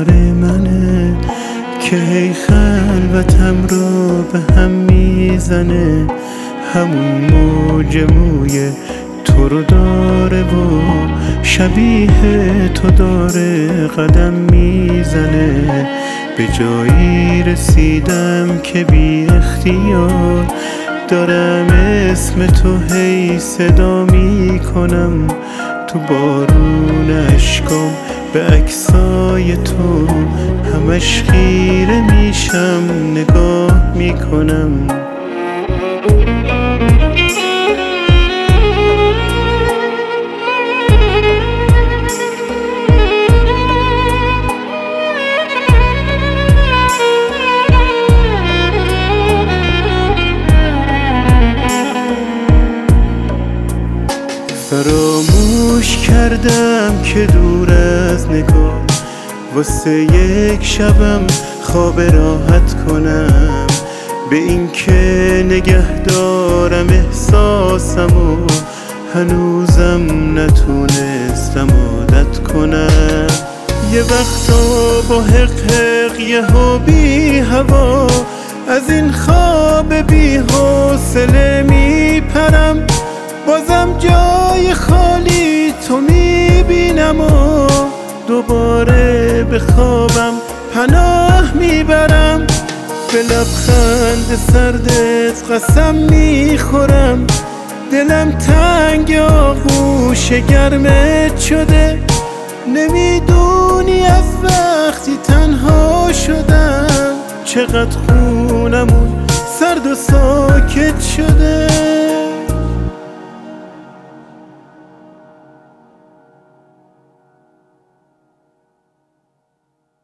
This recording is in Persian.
کار منه که هی خلوتم رو به هم میزنه. همون موج موی تو رو داره و شبیه تو داره قدم میزنه. به جایی رسیدم که بی اختیار دارم اسم تو هی صدا میکنم. تو بارون اشکام به عکسای تو همش خیره میشم نگاه میکنم. فراموش کردم که دور از نگاه واسه یک شبم خواب راحت کنم. به این که نگه دارم احساسم و هنوزم نتونستم عادت کنم. یه وقتا با حق یه ها بی هوا از این خواب بی حوصله میپرم. بازم جای خالی تو میبینم و دوباره به خوابم پناه میبرم. به لبخند سردت قسم میخورم دلم تنگ آغوش گرمت شده. نمیدونی از وقتی تنها شدم چقدر خونمون سرد و ساکت شده.